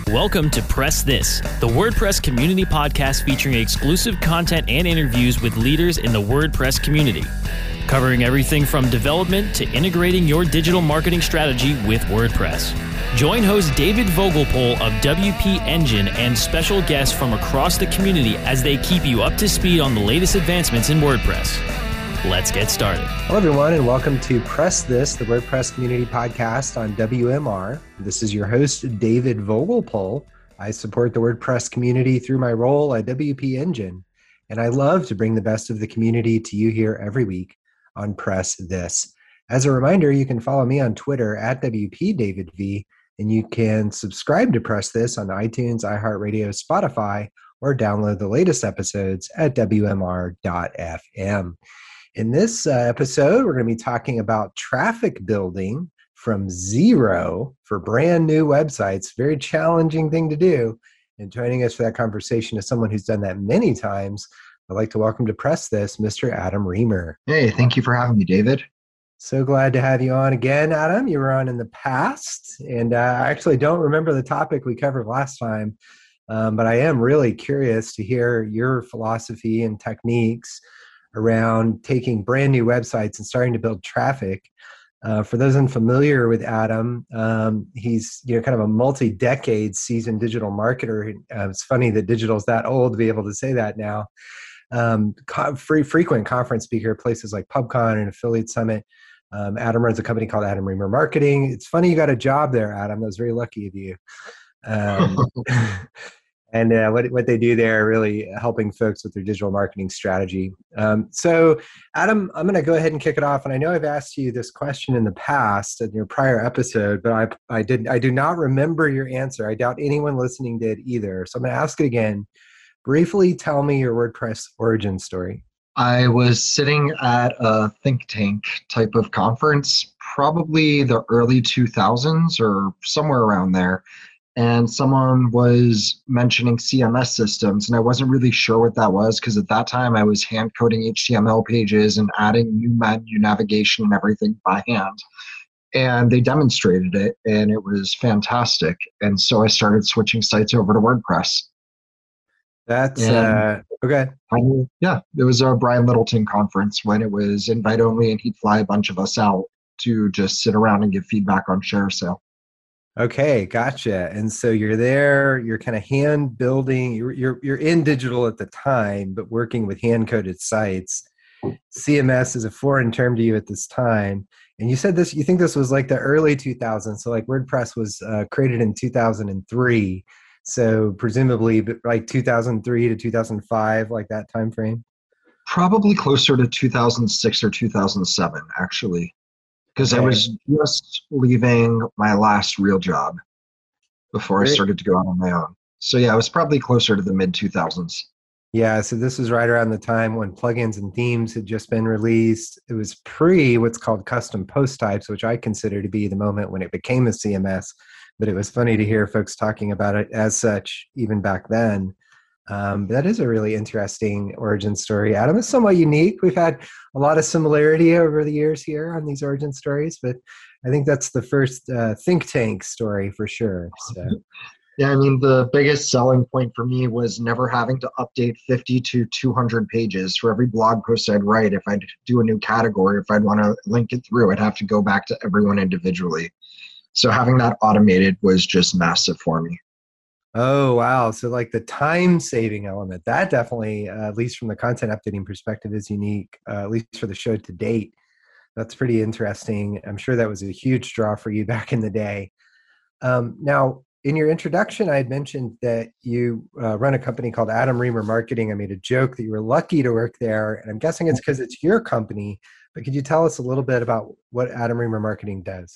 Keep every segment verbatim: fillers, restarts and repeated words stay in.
Welcome to Press This, the WordPress community podcast featuring exclusive content and interviews with leaders in the WordPress community, covering everything from development to integrating your digital marketing strategy with WordPress. Join host David Vogelpohl of W P Engine and special guests from across the community as they keep you up to speed on the latest advancements in WordPress. Let's get started. Hello, everyone, and welcome to Press This, the WordPress community podcast on W M R. This is your host, David Vogelpohl. I support the WordPress community through my role at W P Engine, and I love to bring the best of the community to you here every week on Press This. As a reminder, you can follow me on Twitter at W P David V, and you can subscribe to Press This on iTunes, iHeartRadio, Spotify, or download the latest episodes at W M R dot F M. In this uh, episode, we're going to be talking about traffic building from zero for brand new websites. Very challenging thing to do. And joining us for that conversation is someone who's done that many times. I'd like to welcome to Press This, Mister Adam Reamer. Hey, thank you for having me, David. So glad to have you on again, Adam. You were on in the past, and uh, I actually don't remember the topic we covered last time, um, but I am really curious to hear your philosophy and techniques around taking brand new websites and starting to build traffic. Uh, for those unfamiliar with Adam, um, he's you know kind of a multi-decade seasoned digital marketer. Uh, it's funny that digital is that old to be able to say that now. Um, co- free, frequent conference speaker at places like PubCon and Affiliate Summit. Um, Adam runs a company called Adam Reamer Marketing. It's funny you got a job there, Adam. That was very lucky of you. Um, And uh, what what they do there, really helping folks with their digital marketing strategy. Um, so, Adam, I'm going to go ahead and kick it off. And I know I've asked you this question in the past in your prior episode, but I I did I do not remember your answer. I doubt anyone listening did either. So I'm going to ask it again. Briefly, tell me your WordPress origin story. I was sitting at a think tank type of conference, probably the early two thousands or somewhere around there. And someone was mentioning C M S systems, and I wasn't really sure what that was because at that time I was hand coding H T M L pages and adding new menu navigation and everything by hand. And they demonstrated it, and it was fantastic. And so I started switching sites over to WordPress. That's and uh, okay. I, yeah, it was a Brian Littleton conference when it was invite only, and he'd fly a bunch of us out to just sit around and give feedback on ShareASale. Okay, gotcha. And so you're there, you're kind of hand building, you're, you're, you're in digital at the time, but working with hand coded sites. C M S is a foreign term to you at this time. And you said this, you think this was like the early two thousands. So like WordPress was uh, created in two thousand three. So presumably like two thousand three to two thousand five, like that time frame? Probably closer to two thousand six or two thousand seven, actually. Because okay. I was just leaving my last real job before Great. I started to go out on my own. So yeah, it was probably closer to the mid two thousands. Yeah, so this was right around the time when plugins and themes had just been released. It was pre what's called custom post types, which I consider to be the moment when it became a C M S. But it was funny to hear folks talking about it as such even back then. Um, that is a really interesting origin story, Adam. It's somewhat unique. We've had a lot of similarity over the years here on these origin stories, but I think that's the first uh, think tank story for sure. So. Yeah, I mean, the biggest selling point for me was never having to update fifty to two hundred pages for every blog post I'd write. If I'd do a new category, if I'd want to link it through, I'd have to go back to everyone individually. So having that automated was just massive for me. Oh, wow. So like the time saving element, that definitely, uh, at least from the content updating perspective, is unique, uh, at least for the show to date. That's pretty interesting. I'm sure that was a huge draw for you back in the day. Um, now, in your introduction, I had mentioned that you uh, run a company called Adam Reamer Marketing. I made a joke that you were lucky to work there, and I'm guessing it's because it's your company. But could you tell us a little bit about what Adam Reamer Marketing does?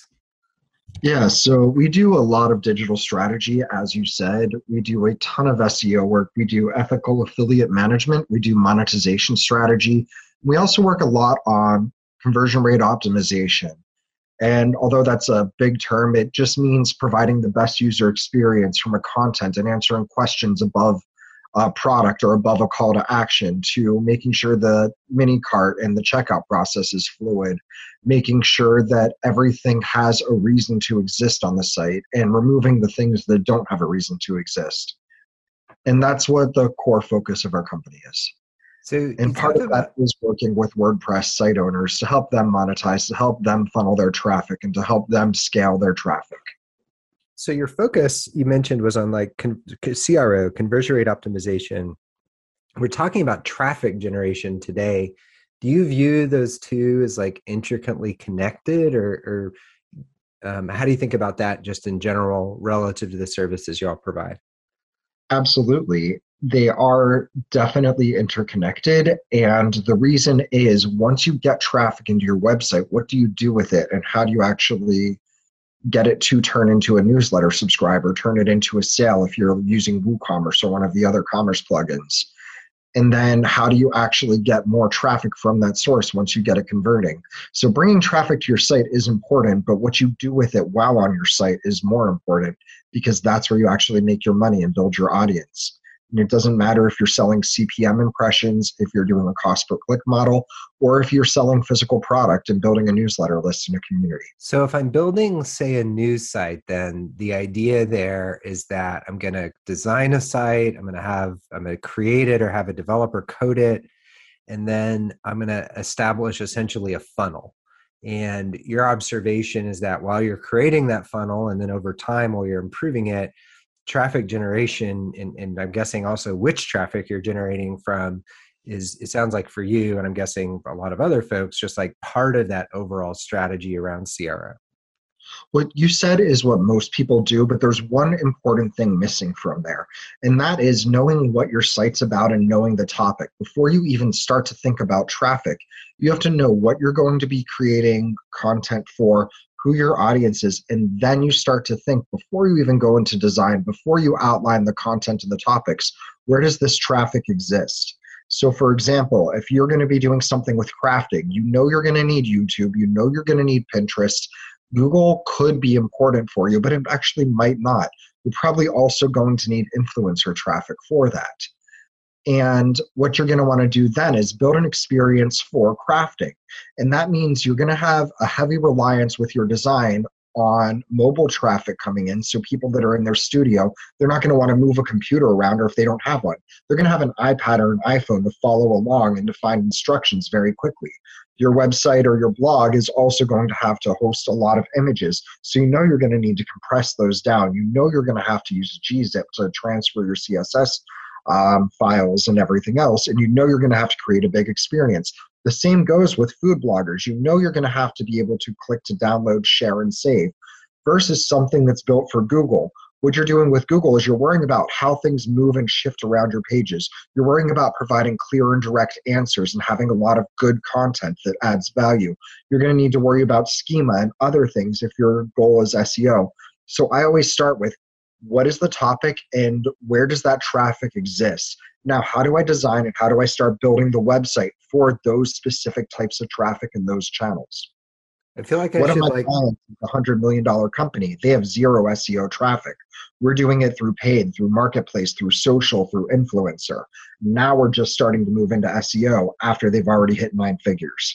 Yeah, so we do a lot of digital strategy, as you said. We do a ton of S E O work. We do ethical affiliate management. We do monetization strategy. We also work a lot on conversion rate optimization. And although that's a big term, it just means providing the best user experience from a content and answering questions above uh, product or above a call to action, to making sure the mini cart and the checkout process is fluid, making sure that everything has a reason to exist on the site, and removing the things that don't have a reason to exist. And that's what the core focus of our company is. So you And part talked of about that is working with WordPress site owners to help them monetize, to help them funnel their traffic, and to help them scale their traffic. so your focus you mentioned was on like con- C R O, conversion rate optimization. We're talking about traffic generation today. Do you view those two as like intricately connected, or, or um, how do you think about that just in general relative to the services y'all provide? Absolutely. They are definitely interconnected. And the reason is, once you get traffic into your website, what do you do with it? And how do you actually get it to turn into a newsletter subscriber, turn it into a sale if you're using WooCommerce or one of the other commerce plugins? And then how do you actually get more traffic from that source once you get it converting? So bringing traffic to your site is important, but what you do with it while on your site is more important, because that's where you actually make your money and build your audience. And it doesn't matter if you're selling C P M impressions, if you're doing a cost per click model, or if you're selling physical product and building a newsletter list in a community. So if I'm building, say, a news site, then the idea there is that I'm going to design a site, I'm going to have, I'm going to create it or have a developer code it, and then I'm going to establish essentially a funnel. And your observation is that while you're creating that funnel, and then over time while you're improving it, traffic generation, and, and I'm guessing also which traffic you're generating from, is, it sounds like for you, and I'm guessing a lot of other folks, just like part of that overall strategy around C R O. What you said is what most people do, but there's one important thing missing from there, and that is knowing what your site's about and knowing the topic. Before you even start to think about traffic, you have to know what you're going to be creating content for, who your audience is, and then you start to think, before you even go into design, before you outline the content and the topics, where does this traffic exist? So for example, if you're going to be doing something with crafting, you know you're going to need YouTube, you know you're going to need Pinterest. Google could be important for you, but it actually might not. You're probably also going to need influencer traffic for that. And what you're going to want to do then is build an experience for crafting. And that means you're going to have a heavy reliance with your design on mobile traffic coming in. So people that are in their studio, they're not going to want to move a computer around, or if they don't have one, they're going to have an iPad or an iPhone to follow along and to find instructions very quickly. Your website or your blog is also going to have to host a lot of images. So you know you're going to need to compress those down. You know you're going to have to use G zip to transfer your C S S um, files and everything else. And you know you're going to have to create a big experience. The same goes with food bloggers. You know you're going to have to be able to click to download, share, and save, versus something that's built for Google. What you're doing with Google is you're worrying about how things move and shift around your pages. You're worrying about providing clear and direct answers and having a lot of good content that adds value. You're going to need to worry about schema and other things if your goal is S E O. So I always start with, what is the topic and where does that traffic exist? Now, how do I design it? How do I start building the website for those specific types of traffic and those channels? I feel like I One of should my like, clients is a one hundred million dollars company. They have zero S E O traffic. We're doing it through paid, through marketplace, through social, through influencer. Now we're just starting to move into S E O after they've already hit nine figures.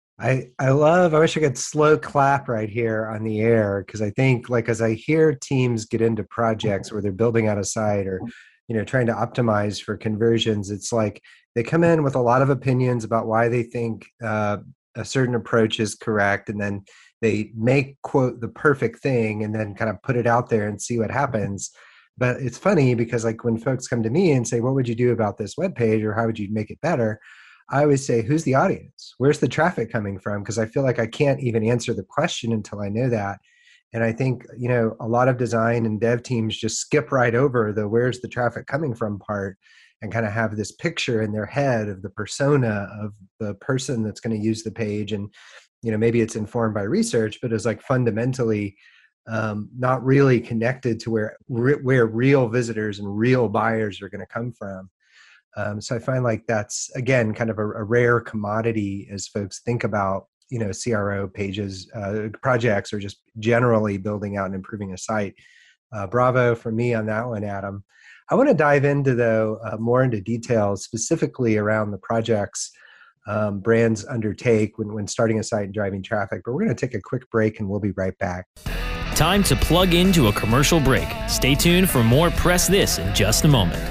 I, I love, I wish I could slow clap right here on the air, because I think, like, as I hear teams get into projects where they're building out a site or, you know, trying to optimize for conversions, it's like they come in with a lot of opinions about why they think uh, a certain approach is correct, and then they make, quote, the perfect thing and then kind of put it out there and see what happens. But it's funny because, like, when folks come to me and say, what would you do about this web page, or how would you make it better? I always say, who's the audience? Where's the traffic coming from? Because I feel like I can't even answer the question until I know that. And I think, you know, a lot of design and dev teams just skip right over the where's the traffic coming from part, and kind of have this picture in their head of the persona of the person that's going to use the page. And, you know, maybe it's informed by research, but it's like fundamentally um, not really connected to where, where real visitors and real buyers are going to come from. Um, so I find like that's, again, kind of a, a rare commodity as folks think about, you know, C R O pages, uh, projects, or just generally building out and improving a site. uh, bravo for me on that one, Adam. I want to dive into, though, uh, more into details, specifically around the projects um, brands undertake when, when starting a site and driving traffic. But we're going to take a quick break, and we'll be right back. Time to plug into a commercial break. Stay tuned for more Press This in just a moment.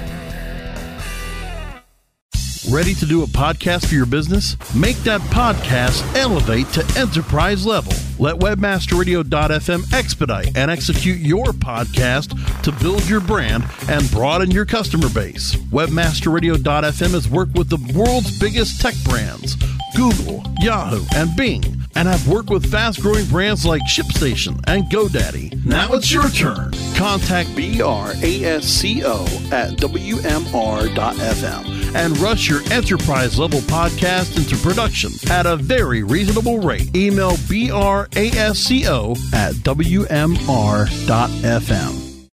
Ready to do a podcast for your business? Make that podcast elevate to enterprise level. Let webmaster radio dot f m expedite and execute your podcast to build your brand and broaden your customer base. webmaster radio dot f m has worked with the world's biggest tech brands, Google, Yahoo, and Bing, and have worked with fast-growing brands like ShipStation and GoDaddy. Now it's your turn. Contact B R A S C O at W M R dot F M and rush your enterprise-level podcast into production at a very reasonable rate. Email B R A S C O at W M R dot F M.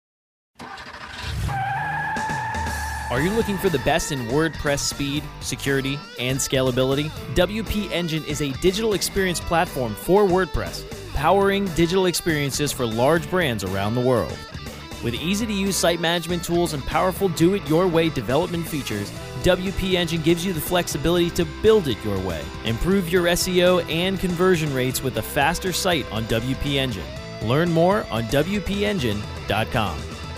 Are you looking for the best in WordPress speed, security, and scalability? W P Engine is a digital experience platform for WordPress, powering digital experiences for large brands around the world. With easy-to-use site management tools and powerful do-it-your-way development features, W P Engine gives you the flexibility to build it your way. Improve your S E O and conversion rates with a faster site on W P Engine. Learn more on W P engine dot com.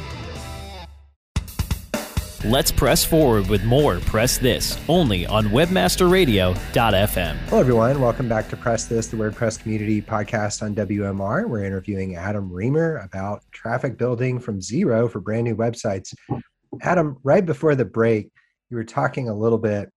Let's press forward with more Press This, only on webmaster radio dot f m. Hello, everyone. Welcome back to Press This, the WordPress community podcast on W M R. We're interviewing Adam Reamer about traffic building from zero for brand new websites. Adam, right before the break, you were talking a little bit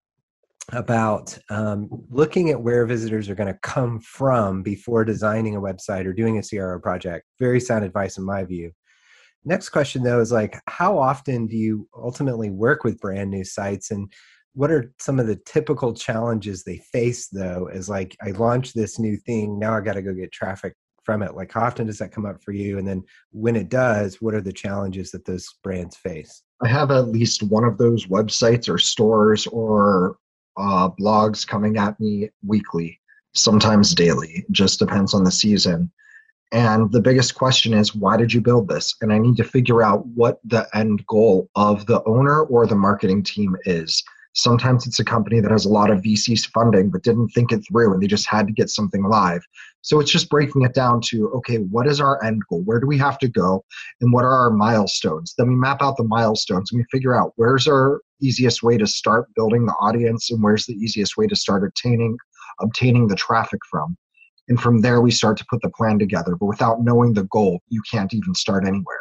about um, looking at where visitors are going to come from before designing a website or doing a C R O project. Very sound advice in my view. Next question, though, is like, how often do you ultimately work with brand new sites, and what are some of the typical challenges they face, though, as like, I launched this new thing, now I got to go get traffic from it? Like, how often does that come up for you? And then when it does, what are the challenges that those brands face? I have at least one of those websites or stores or uh, blogs coming at me weekly, sometimes daily. It just depends on the season. And the biggest question is, why did you build this? And I need to figure out what the end goal of the owner or the marketing team is. Sometimes it's a company that has a lot of V C funding but didn't think it through and they just had to get something live. So it's just breaking it down to, okay, what is our end goal? Where do we have to go? And what are our milestones? Then we map out the milestones and we figure out where's our easiest way to start building the audience and where's the easiest way to start obtaining, obtaining the traffic from. And from there, we start to put the plan together. But without knowing the goal, you can't even start anywhere.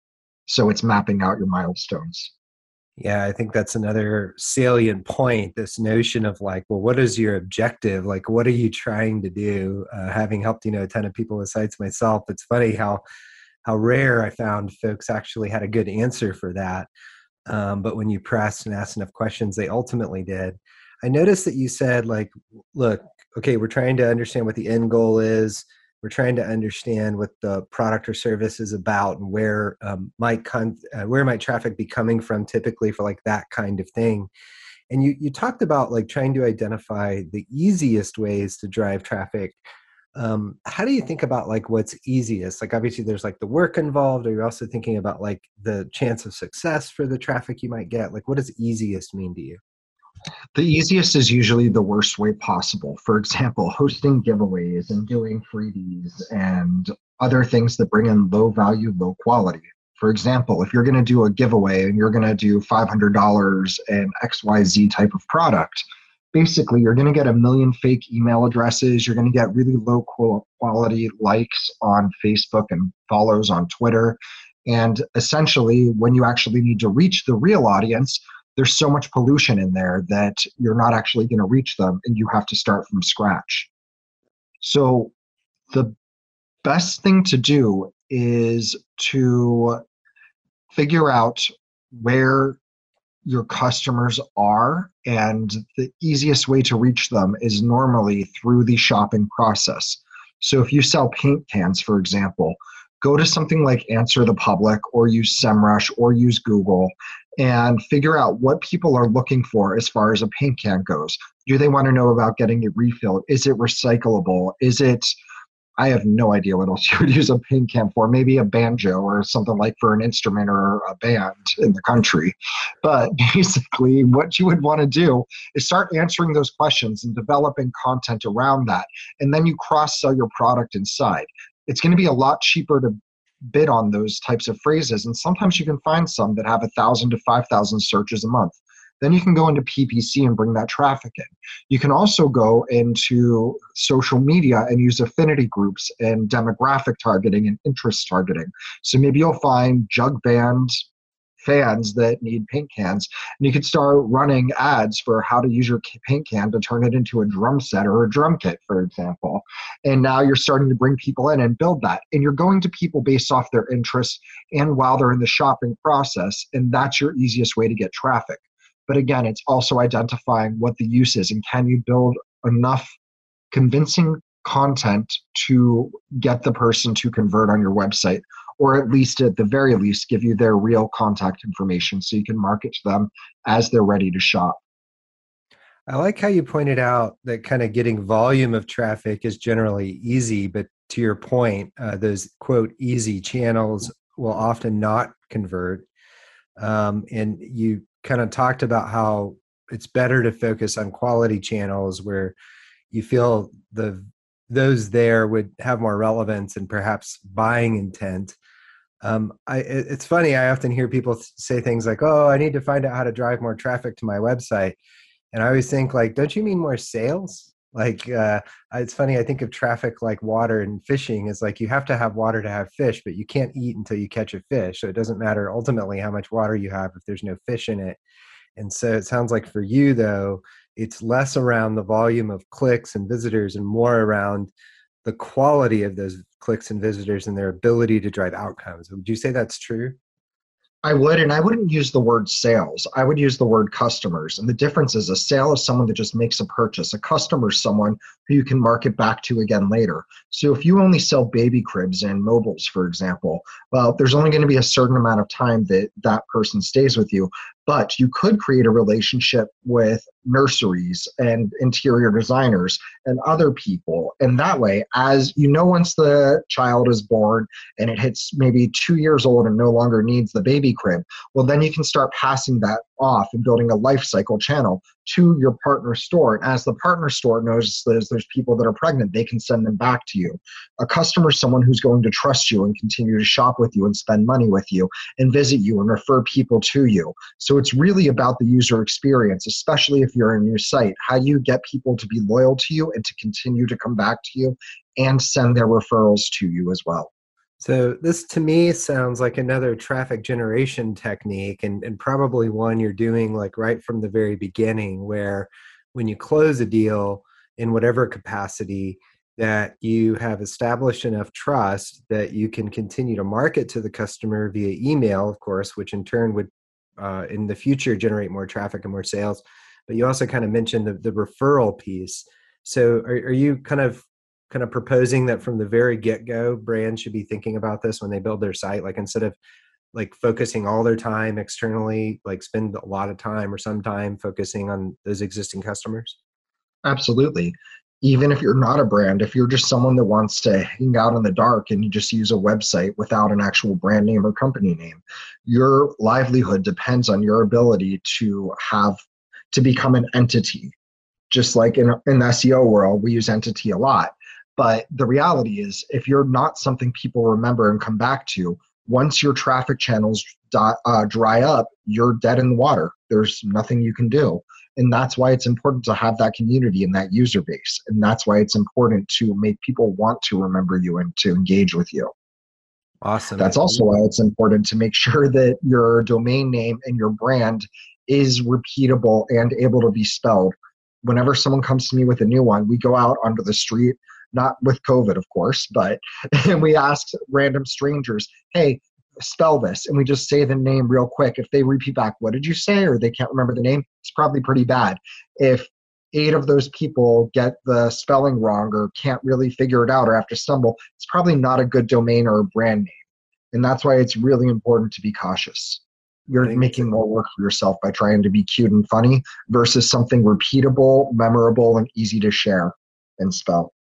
So it's mapping out your milestones. Yeah, I think that's another salient point, this notion of like, well, what is your objective? Like, what are you trying to do? Uh, having helped, you know, a ton of people with sites myself, it's funny how how rare I found folks actually had a good answer for that. Um, but when you pressed and asked enough questions, they ultimately did. I noticed that you said, like, look, okay, we're trying to understand what the end goal is. We're trying to understand what the product or service is about and where um, might con- uh, where might traffic be coming from typically for like that kind of thing. And you you talked about like trying to identify the easiest ways to drive traffic. Um, how do you think about like what's easiest? Like obviously there's like the work involved. Are you also thinking about like the chance of success for the traffic you might get? Like what does easiest mean to you? The easiest is usually the worst way possible. For example, hosting giveaways and doing freebies and other things that bring in low value, low quality. For example, if you're going to do a giveaway and you're going to do five hundred dollars and X Y Z type of product, basically you're going to get a million fake email addresses. You're going to get really low quality likes on Facebook and follows on Twitter. And essentially, when you actually need to reach the real audience, there's so much pollution in there that you're not actually going to reach them and you have to start from scratch. So the best thing to do is to figure out where your customers are, and the easiest way to reach them is normally through the shopping process. So if you sell paint cans, for example, go to something like Answer the Public or use SEMrush or use Google and figure out what people are looking for as far as a paint can goes. Do they want to know about getting it refilled? Is it recyclable? Is it I have no idea what else you would use a paint can for. Maybe a banjo or something like for an instrument or a band in the country. But basically what you would want to do is start answering those questions and developing content around that. And then you cross-sell your product inside. It's going to be a lot cheaper to bid on those types of phrases. And sometimes you can find some that have one thousand to five thousand searches a month. Then you can go into P P C and bring that traffic in. You can also go into social media and use affinity groups and demographic targeting and interest targeting. So maybe you'll find jug band fans that need paint cans, and you could start running ads for how to use your paint can to turn it into a drum set or a drum kit, for example. And now you're starting to bring people in and build that. And you're going to people based off their interests and while they're in the shopping process, and that's your easiest way to get traffic. But again, it's also identifying what the use is and can you build enough convincing content to get the person to convert on your website, or at least at the very least give you their real contact information so you can market to them as they're ready to shop. I like how you pointed out that kind of getting volume of traffic is generally easy, but to your point, uh, those quote easy channels will often not convert. Um, and you kind of talked about how it's better to focus on quality channels where you feel the those there would have more relevance and perhaps buying intent. Um, I, it's funny, I often hear people say things like, oh, I need to find out how to drive more traffic to my website. And I always think like, don't you mean more sales? Like, uh, it's funny, I think of traffic like water and fishing is like, you have to have water to have fish, but you can't eat until you catch a fish. So it doesn't matter ultimately how much water you have if there's no fish in it. And so it sounds like for you though, it's less around the volume of clicks and visitors and more around the quality of those clicks and visitors and their ability to drive outcomes. Would you say that's true? I would, and I wouldn't use the word sales. I would use the word customers. And the difference is a sale is someone that just makes a purchase. A customer is someone who you can market back to again later. So if you only sell baby cribs and mobiles, for example, well, there's only going to be a certain amount of time that that person stays with you. But you could create a relationship with nurseries and interior designers and other people. And that way, as you know, once the child is born and it hits maybe two years old and no longer needs the baby crib, well, then you can start passing that off and building a life cycle channel to your partner store. And as the partner store knows that there's people that are pregnant, they can send them back to you. A customer is someone who's going to trust you and continue to shop with you and spend money with you and visit you and refer people to you. So it's really about the user experience, especially if you're a new site. How do you get people to be loyal to you and to continue to come back to you and send their referrals to you as well? So this to me sounds like another traffic generation technique, and, and probably one you're doing like right from the very beginning, where when you close a deal in whatever capacity, that you have established enough trust that you can continue to market to the customer via email, of course, which in turn would uh, in the future generate more traffic and more sales. But you also kind of mentioned the, the referral piece. So are, are you kind of kind of proposing that from the very get-go, brands should be thinking about this when they build their site? Like instead of like focusing all their time externally, like spend a lot of time or some time focusing on those existing customers? Absolutely. Even if you're not a brand, if you're just someone that wants to hang out in the dark and you just use a website without an actual brand name or company name, your livelihood depends on your ability to have to become an entity. Just like in, in the S E O world, we use entity a lot. But the reality is, if you're not something people remember and come back to, once your traffic channels die, uh, dry up, you're dead in the water. There's nothing you can do. And that's why it's important to have that community and that user base. And that's why it's important to make people want to remember you and to engage with you. Awesome. That's also why it's important to make sure that your domain name and your brand is repeatable and able to be spelled. Whenever someone comes to me with a new one, we go out onto the street, not with COVID, of course, but and we ask random strangers, hey, spell this. And we just say the name real quick. If they repeat back, what did you say? Or they can't remember the name, it's probably pretty bad. If eight of those people get the spelling wrong or can't really figure it out or have to stumble, it's probably not a good domain or a brand name. And that's why it's really important to be cautious. You're making more work for yourself by trying to be cute and funny versus something repeatable, memorable, and easy to share and spell.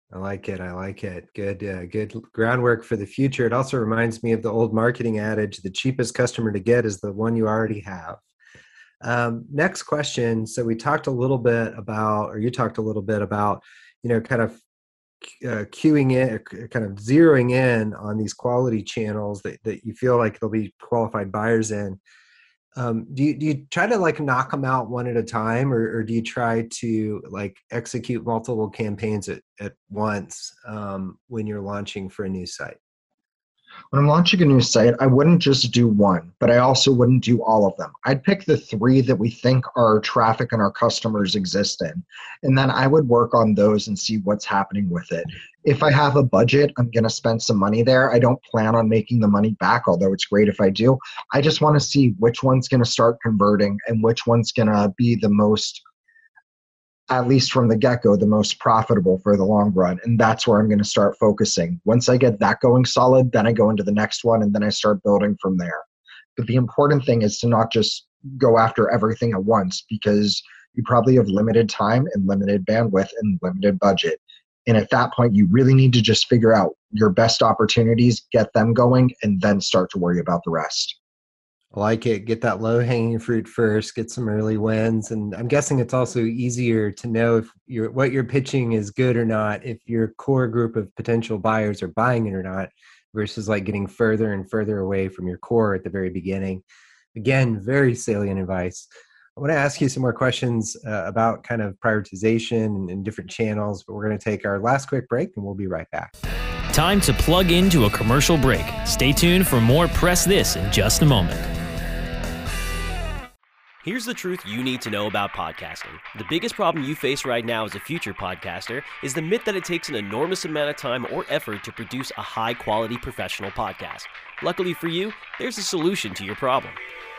I like it. I like it. Good, uh, good groundwork for the future. It also reminds me of the old marketing adage, the cheapest customer to get is the one you already have. Um, next question. So we talked a little bit about, or you talked a little bit about, you know, kind of uh, queuing in, kind of zeroing in on these quality channels that, that you feel like there'll be qualified buyers in. Um, do you, do you try to like knock them out one at a time, or, or do you try to like execute multiple campaigns at, at once um, when you're launching for a new site? When I'm launching a new site, I wouldn't just do one, but I also wouldn't do all of them. I'd pick the three that we think our traffic and our customers exist in, and then I would work on those and see what's happening with it. If I have a budget, I'm going to spend some money there. I don't plan on making the money back, although it's great if I do. I just want to see which one's going to start converting and which one's going to be the most, at least from the get-go, the most profitable for the long run. And that's where I'm going to start focusing. Once I get that going solid, then I go into the next one, and then I start building from there. But the important thing is to not just go after everything at once, because you probably have limited time and limited bandwidth and limited budget. And at that point, you really need to just figure out your best opportunities, get them going, and then start to worry about the rest. I like it. Get that low-hanging fruit first, get some early wins. And I'm guessing it's also easier to know if you're, what you're pitching is good or not, if your core group of potential buyers are buying it or not, versus like getting further and further away from your core at the very beginning. Again, very salient advice. I want to ask you some more questions uh, about kind of prioritization and, and different channels, but we're going to take our last quick break and we'll be right back. Time to plug into a commercial break. Stay tuned for more Press This in just a moment. Here's the truth you need to know about podcasting. The biggest problem you face right now as a future podcaster is the myth that it takes an enormous amount of time or effort to produce a high-quality professional podcast. Luckily for you, there's a solution to your problem.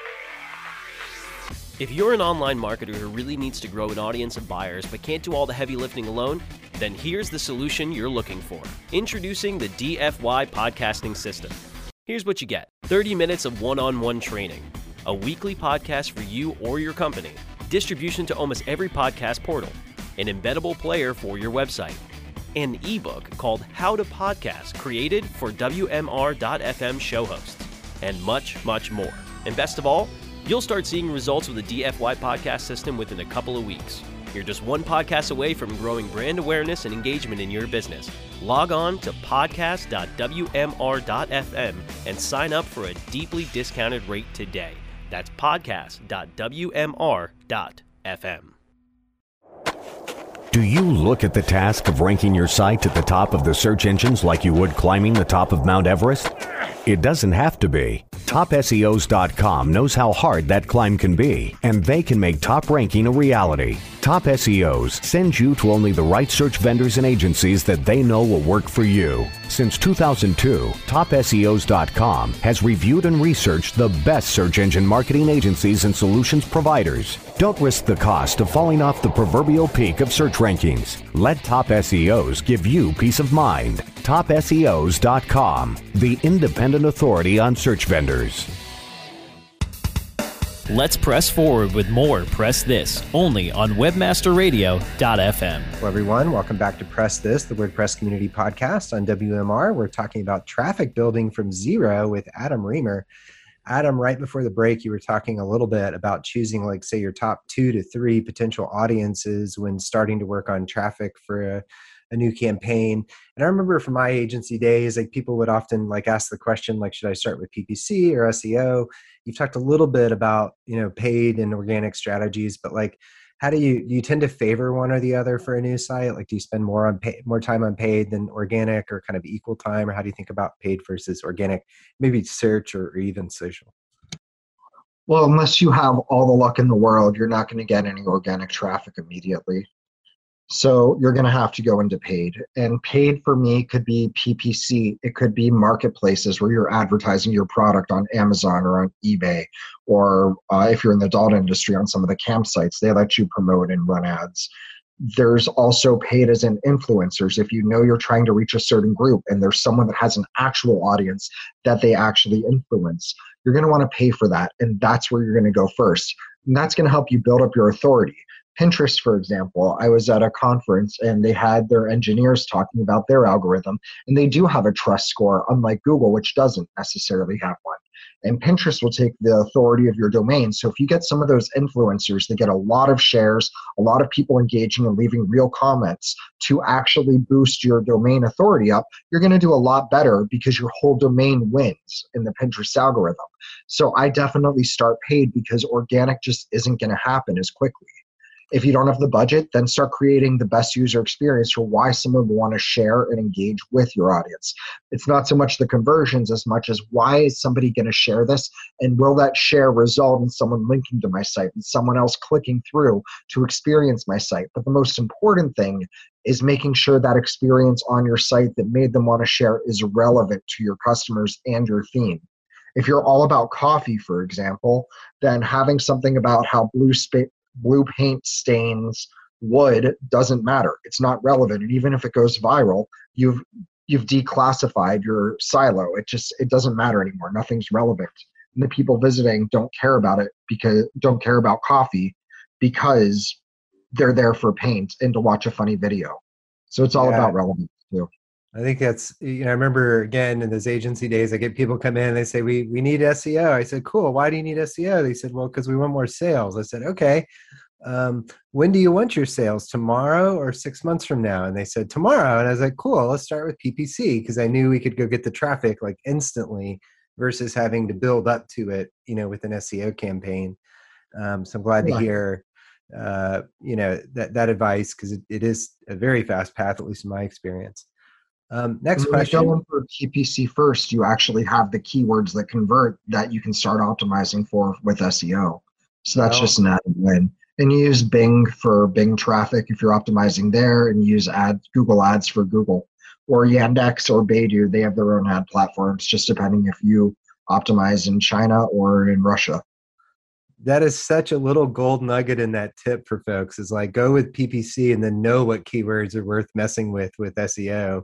If you're an online marketer who really needs to grow an audience of buyers but can't do all the heavy lifting alone, then here's the solution you're looking for. Introducing the D F Y Podcasting System. Here's what you get. thirty minutes of one-on-one training, a weekly podcast for you or your company, distribution to almost every podcast portal, an embeddable player for your website, an ebook called How to Podcast created for W M R dot F M show hosts, and much, much more. And best of all, you'll start seeing results with the D F Y podcast system within a couple of weeks. You're just one podcast away from growing brand awareness and engagement in your business. Log on to podcast dot W M R dot F M and sign up for a deeply discounted rate today. That's podcast dot W M R dot F M. Do you look at the task of ranking your site at the top of the search engines like you would climbing the top of Mount Everest? It doesn't have to be. top S E Os dot com knows how hard that climb can be, and they can make top ranking a reality. Top S E Os sends you to only the right search vendors and agencies that they know will work for you. Since two thousand two, top S E Os dot com has reviewed and researched the best search engine marketing agencies and solutions providers. Don't risk the cost of falling off the proverbial peak of search rankings. Let Top S E Os give you peace of mind. top S E Os dot com, the independent authority on search vendors. Let's press forward with more Press This, only on webmaster radio dot f m. Hello, everyone. Welcome back to Press This, the WordPress Community Podcast on W M R. We're talking about traffic building from zero with Adam Reamer. Adam, right before the break, you were talking a little bit about choosing, like, say, your top two to three potential audiences when starting to work on traffic for a, a new campaign. And I remember from my agency days, like, people would often like ask the question, like, should I start with P P C or S E O? You've talked a little bit about, you know, paid and organic strategies, but like, how do you, do you tend to favor one or the other for a new site? Like, do you spend more on pay, more time on paid than organic, or kind of equal time? Or how do you think about paid versus organic, maybe search or, or even social? Well, unless you have all the luck in the world, you're not going to get any organic traffic immediately. So you're going to have to go into paid. And paid for me could be P P C. It could be marketplaces where you're advertising your product on Amazon or on eBay. Or uh, if you're in the adult industry, on some of the campsites, they let you promote and run ads. There's also paid as in influencers. If you know you're trying to reach a certain group and there's someone that has an actual audience that they actually influence, you're going to want to pay for that. And that's where you're going to go first. And that's going to help you build up your authority. Pinterest, for example, I was at a conference and they had their engineers talking about their algorithm, and they do have a trust score, unlike Google, which doesn't necessarily have one. And Pinterest will take the authority of your domain. So if you get some of those influencers that get a lot of shares, a lot of people engaging and leaving real comments to actually boost your domain authority up, you're going to do a lot better because your whole domain wins in the Pinterest algorithm. So I definitely start paid because organic just isn't going to happen as quickly. If you don't have the budget, then start creating the best user experience for why someone will want to share and engage with your audience. It's not so much the conversions as much as why is somebody going to share this, and will that share result in someone linking to my site and someone else clicking through to experience my site. But the most important thing is making sure that experience on your site that made them want to share is relevant to your customers and your theme. If you're all about coffee, for example, then having something about how blue space blue paint stains wood doesn't matter. It's not relevant. And even if it goes viral, you've you've declassified your silo. It just it doesn't matter anymore. Nothing's relevant. And the people visiting don't care about it because don't care about coffee because they're there for paint and to watch a funny video. So it's all yeah. about relevance too. I think that's, you know, I remember again in those agency days, I get people come in and they say, we we need S E O. I said, cool. Why do you need S E O? They said, well, because we want more sales. I said, okay. Um, when do you want your sales? Tomorrow or six months from now? And they said, tomorrow. And I was like, cool, let's start with P P C, because I knew we could go get the traffic like instantly versus having to build up to it, you know, with an S E O campaign. Um, so I'm glad yeah. to hear, uh, you know, that, that advice, because it, it is a very fast path, at least in my experience. Um, next when question. When you go in for P P C first, you actually have the keywords that convert that you can start optimizing for with S E O. So that's oh. just an added win. And you use Bing for Bing traffic if you're optimizing there, and you use ad, Google Ads for Google. Or Yandex or Baidu, they have their own ad platforms, just depending if you optimize in China or in Russia. That is such a little gold nugget in that tip for folks, is like go with P P C and then know what keywords are worth messing with with S E O.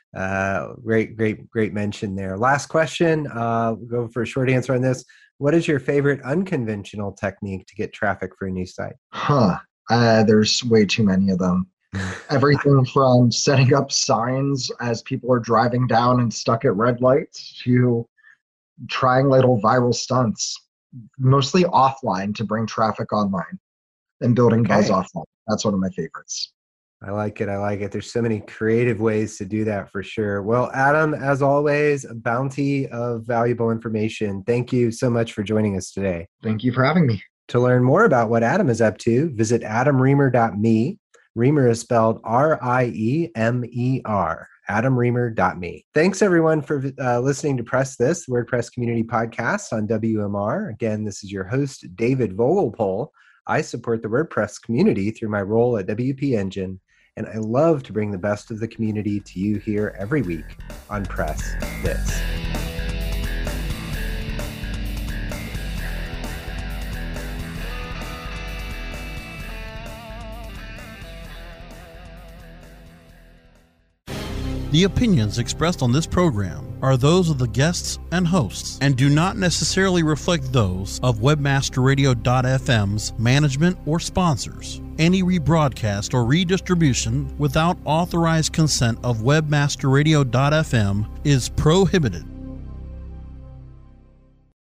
Uh, great, great, great mention there. Last question. Uh, we'll go for a short answer on this. What is your favorite unconventional technique to get traffic for a new site? Huh. Uh, there's way too many of them. Everything from setting up signs as people are driving down and stuck at red lights to trying little viral stunts, mostly offline to bring traffic online, and building okay. buzz offline. That's one of my favorites. I like it. I like it. There's so many creative ways to do that for sure. Well, Adam, as always, a bounty of valuable information. Thank you so much for joining us today. Thank you for having me. To learn more about what Adam is up to, visit adam reamer dot me. Reamer is spelled R I E M E R. adam reamer dot me. Thanks, everyone, for uh, listening to Press This, the WordPress Community Podcast on W M R. Again, this is your host, David Vogelpohl. I support the WordPress community through my role at W P Engine, and I love to bring the best of the community to you here every week on Press This. The opinions expressed on this program are those of the guests and hosts and do not necessarily reflect those of webmaster radio dot f m's management or sponsors. Any rebroadcast or redistribution without authorized consent of webmaster radio dot f m is prohibited.